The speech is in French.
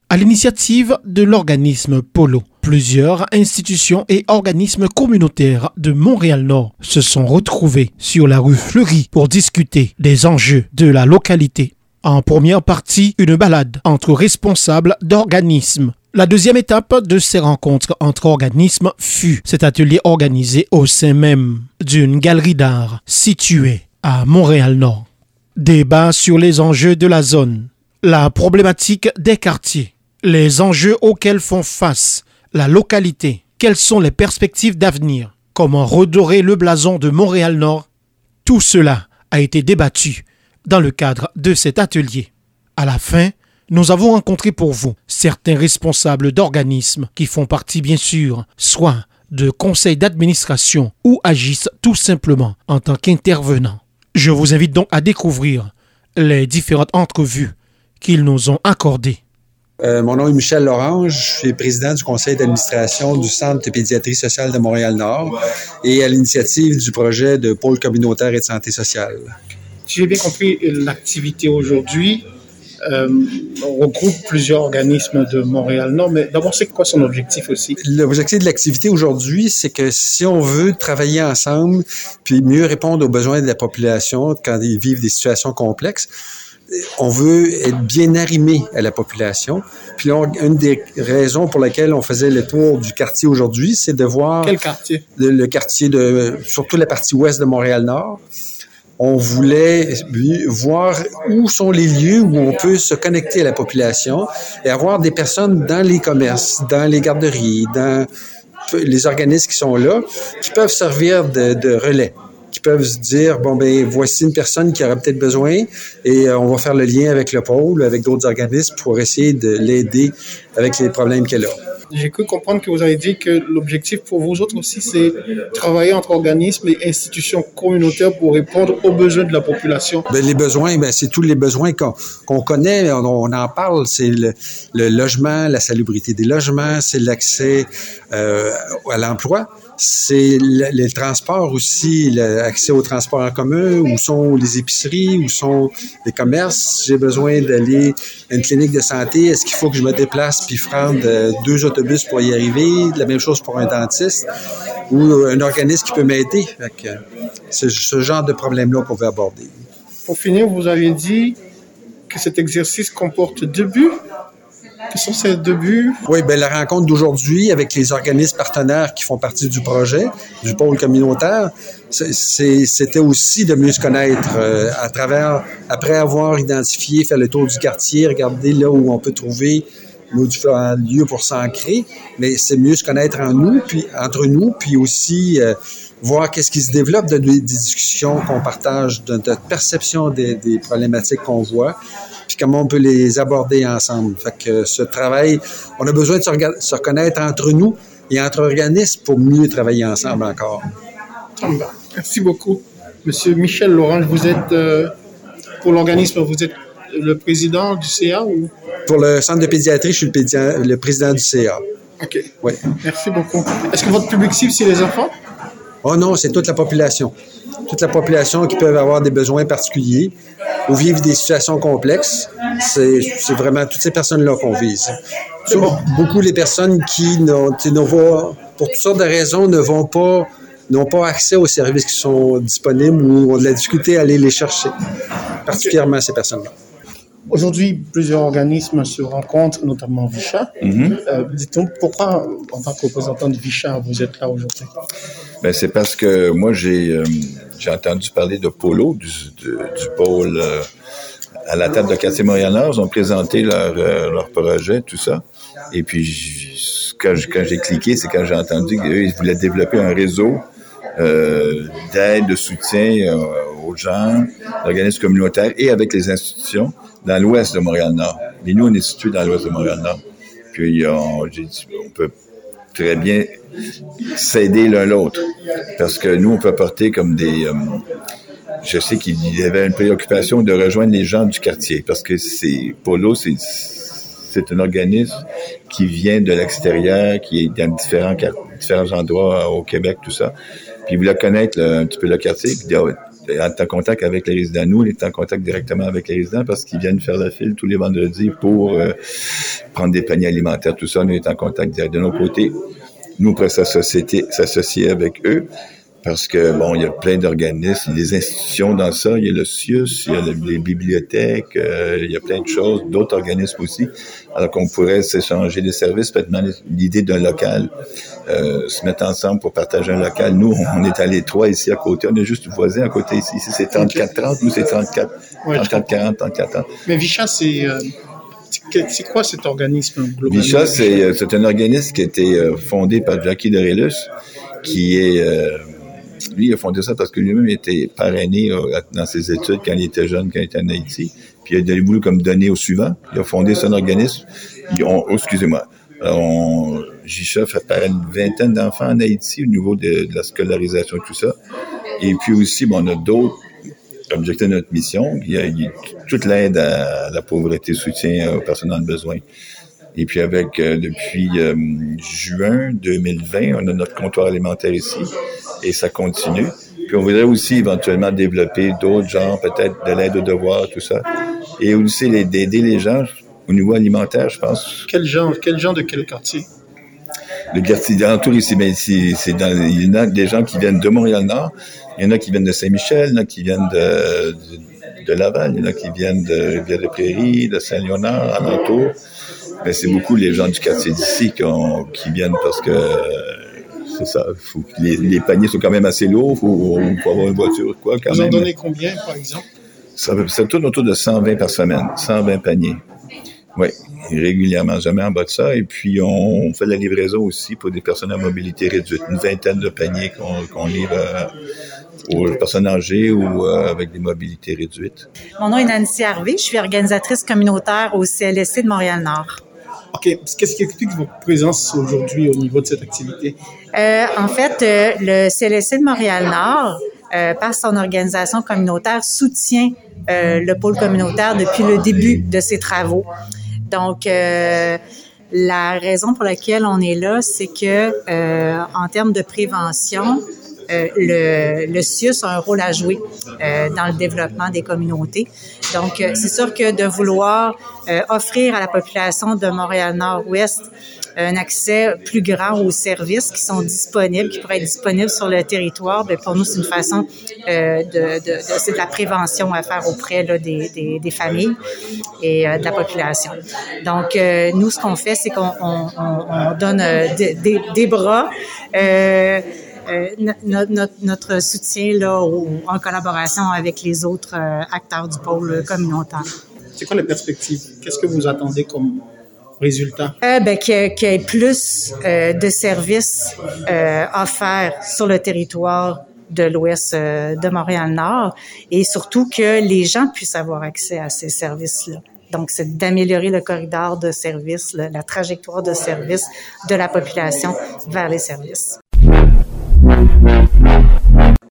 À l'initiative de l'organisme Polo, plusieurs institutions et organismes communautaires de Montréal-Nord se sont retrouvés sur la rue Fleury pour discuter des enjeux de la localité. En première partie, une balade entre responsables d'organismes. La deuxième étape de ces rencontres entre organismes fut cet atelier organisé au sein même d'une galerie d'art située à Montréal-Nord. Débat sur les enjeux de la zone, la problématique des quartiers, les enjeux auxquels font face la localité, quelles sont les perspectives d'avenir, comment redorer le blason de Montréal-Nord. Tout cela a été débattu dans le cadre de cet atelier. À la fin, nous avons rencontré pour vous certains responsables d'organismes qui font partie bien sûr soit de conseils d'administration ou agissent tout simplement en tant qu'intervenants. Je vous invite donc à découvrir les différentes entrevues qu'ils nous ont accordées. Mon nom est Michel Lorange, je suis président du conseil d'administration du Centre de pédiatrie sociale de Montréal-Nord et à l'initiative du projet de pôle communautaire et de santé sociale. Si j'ai bien compris, l'activité aujourd'hui regroupe plusieurs organismes de Montréal-Nord, mais d'abord, c'est quoi son objectif aussi? L'objectif de l'activité aujourd'hui, c'est que si on veut travailler ensemble puis mieux répondre aux besoins de la population quand ils vivent des situations complexes, on veut être bien arrimé à la population. Puis là, une des raisons pour lesquelles on faisait le tour du quartier aujourd'hui, c'est de voir... Quel quartier? Le quartier surtout la partie ouest de Montréal-Nord. On voulait voir où sont les lieux où on peut se connecter à la population et avoir des personnes dans les commerces, dans les garderies, dans les organismes qui sont là, qui peuvent servir de relais, qui peuvent se dire, voici une personne qui aura peut-être besoin et on va faire le lien avec le pôle, avec d'autres organismes pour essayer de l'aider avec les problèmes qu'elle a. J'ai cru comprendre que vous avez dit que l'objectif pour vous autres aussi, c'est travailler entre organismes et institutions communautaires pour répondre aux besoins de la population. Les besoins, c'est tous les besoins qu'on connaît, on en parle, c'est le logement, la salubrité des logements, c'est l'accès à l'emploi. C'est les transports aussi, l'accès aux transports en commun, où sont les épiceries, où sont les commerces. J'ai besoin d'aller à une clinique de santé. Est-ce qu'il faut que je me déplace puis prendre 2 autobus pour y arriver? La même chose pour un dentiste ou un organisme qui peut m'aider. C'est ce genre de problème-là qu'on veut aborder. Pour finir, vous aviez dit que cet exercice comporte 2 buts. Quels sont ces 2 buts? Oui, la rencontre d'aujourd'hui avec les organismes partenaires qui font partie du projet, du pôle communautaire, c'était aussi de mieux se connaître après avoir identifié, faire le tour du quartier, regarder là où on peut trouver nos différents lieux pour s'ancrer, mais c'est mieux se connaître entre nous, puis aussi voir qu'est-ce qui se développe de des discussions qu'on partage, de notre perception des problématiques qu'on voit, puis comment on peut les aborder ensemble. Fait que ce travail, on a besoin de se reconnaître entre nous et entre organismes pour mieux travailler ensemble encore. Merci beaucoup. Monsieur Michel Lorange, vous êtes, pour l'organisme, vous êtes le président du CA ou? Pour le centre de pédiatrie, je suis le président du CA. OK. Oui. Merci beaucoup. Est-ce que votre public cible, c'est les enfants? Oh non, c'est toute la population. Toute la population qui peut avoir des besoins particuliers ou vivre des situations complexes. C'est vraiment toutes ces personnes-là qu'on vise. Beaucoup les personnes qui pour toutes sortes de raisons, n'ont pas accès aux services qui sont disponibles ou ont de la difficulté à aller les chercher. Particulièrement ces personnes-là. Aujourd'hui, plusieurs organismes se rencontrent, notamment Vicha. Dites-nous pourquoi, en tant que représentant de Vicha, vous êtes là aujourd'hui? C'est parce que moi, j'ai entendu parler de Polo, du pôle à la table de quartier Montréal-Nord. Ils ont présenté leur projet, tout ça. Et puis, quand j'ai cliqué, c'est quand j'ai entendu qu'eux, ils voulaient développer un réseau d'aide, de soutien aux gens, d'organismes communautaires et avec les institutions dans l'ouest de Montréal-Nord. Et nous, on est situés dans l'ouest de Montréal-Nord. Puis, j'ai dit, on peut très bien s'aider l'un l'autre. Parce que nous, on peut apporter comme je sais qu'il y avait une préoccupation de rejoindre les gens du quartier. Parce que Polo, c'est un organisme qui vient de l'extérieur, qui est dans différents endroits au Québec, tout ça. Puis il voulait connaître un petit peu le quartier. Puis est en contact avec les résidents. Nous, on est en contact directement avec les résidents parce qu'ils viennent faire la file tous les vendredis pour prendre des paniers alimentaires, tout ça. On est en contact direct. De notre côté, nous, on pourrait s'associer avec eux. Parce que, bon, il y a plein d'organismes, il y a des institutions dans ça, il y a le CIUS, il y a les bibliothèques, il y a plein de choses, d'autres organismes aussi. Alors qu'on pourrait s'échanger des services, peut-être l'idée d'un local, se mettre ensemble pour partager un local. Nous, on est à l'Étroit ici à côté, on est juste voisins à côté ici. Ici, c'est 34-30, nous, c'est 34-40, 34-40. Mais Vicha, c'est quoi cet organisme globalement? Vicha, c'est un organisme qui a été fondé par Jackie Dorelus, qui est... lui, il a fondé ça parce que lui-même était parrainé dans ses études quand il était jeune, quand il était en Haïti. Puis il a voulu comme donner au suivant. Il a fondé son organisme. JICHA fait parrainer une vingtaine d'enfants en Haïti au niveau de la scolarisation et tout ça. Et puis aussi, on a d'autres objectifs de notre mission. Il y a toute l'aide à la pauvreté, soutien aux personnes dans le besoin. Et puis depuis juin 2020, on a notre comptoir alimentaire ici et ça continue. Puis on voudrait aussi éventuellement développer d'autres genres, peut-être de l'aide aux devoirs, tout ça. Et aussi d'aider les gens au niveau alimentaire, je pense. Quel genre de quel quartier? Le quartier d'entour ici, il y en a des gens qui viennent de Montréal-Nord, il y en a qui viennent de Saint-Michel, il y en a qui viennent de Laval, il y en a qui viennent de Rivière-des-Prairies, de Saint-Léonard, alentour. Mais c'est beaucoup les gens du quartier d'ici qui viennent parce que c'est ça. Les paniers sont quand même assez lourds. Faut avoir une voiture, quoi, quand même. Vous en donnez combien, par exemple? Ça tourne autour de 120 par semaine. 120 paniers. Oui, régulièrement, jamais en bas de ça. Et puis, on fait de la livraison aussi pour des personnes à mobilité réduite. Une vingtaine de paniers qu'on livre aux personnes âgées ou avec des mobilités réduites. Mon nom est Nancy Harvey. Je suis organisatrice communautaire au CLSC de Montréal-Nord. OK. Qu'est-ce qui explique votre présence aujourd'hui au niveau de cette activité? En fait, le CLSC de Montréal-Nord, par son organisation communautaire, soutient le pôle communautaire depuis le début de ses travaux. Donc, la raison pour laquelle on est là, c'est que en termes de prévention, le CIUS a un rôle à jouer dans le développement des communautés. Donc, c'est sûr que de vouloir offrir à la population de Montréal-Nord-Ouest un accès plus grand aux services qui sont disponibles, qui pourraient être disponibles sur le territoire, bien, pour nous, c'est une façon c'est de la prévention à faire auprès là, des familles et de la population. Donc, nous, ce qu'on fait, c'est qu'on donne des bras, notre soutien là en collaboration avec les autres acteurs du pôle communautaire. C'est quoi la perspective? Qu'est-ce que vous attendez comme résultat? Qu'il y ait plus de services offerts sur le territoire de l'ouest de Montréal-Nord et surtout que les gens puissent avoir accès à ces services-là. Donc, c'est d'améliorer le corridor de services, la trajectoire de services de la population vers les services.